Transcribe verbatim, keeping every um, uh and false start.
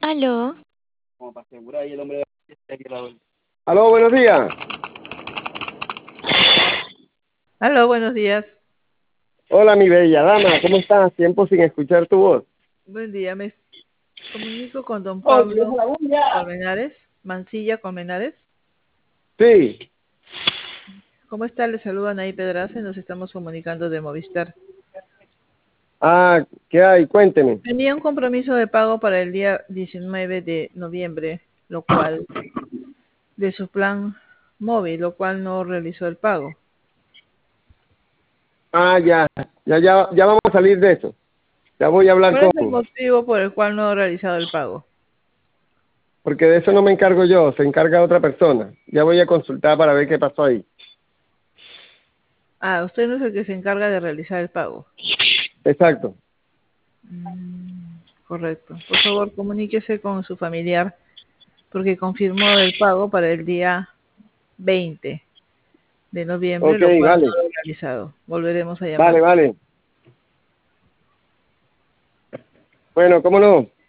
Aló, Como para asegurar ahí el hombre de aquí a la vuelta. Aló, buenos días. Aló, buenos días. Hola, mi bella dama, ¿cómo estás? Tiempo sin escuchar tu voz. Buen día. Me comunico con don ¡Oh, deja Pablo la bulla! Colmenares, Mancilla Colmenares. Sí. ¿Cómo está? Le saludan ahí Pedraza y nos estamos comunicando de Movistar. Ah, ¿qué hay? Cuénteme. Tenía un compromiso de pago para el día diecinueve de noviembre, lo cual, de su plan móvil, lo cual no realizó el pago. Ah, ya, ya, ya, ya vamos a salir de eso. Ya voy a hablar ¿Cuál con... es el motivo por el cual no ha realizado el pago? Porque de eso no me encargo yo, se encarga otra persona. Ya voy a consultar para ver qué pasó ahí. Ah, usted no es el que se encarga de realizar el pago. Exacto. Mm, correcto. Por favor, comuníquese con su familiar porque confirmó el pago para el día veinte de noviembre, Ok, lo cual no vale. lo he realizado. Volveremos a llamar. Vale, vale. Bueno, ¿cómo no?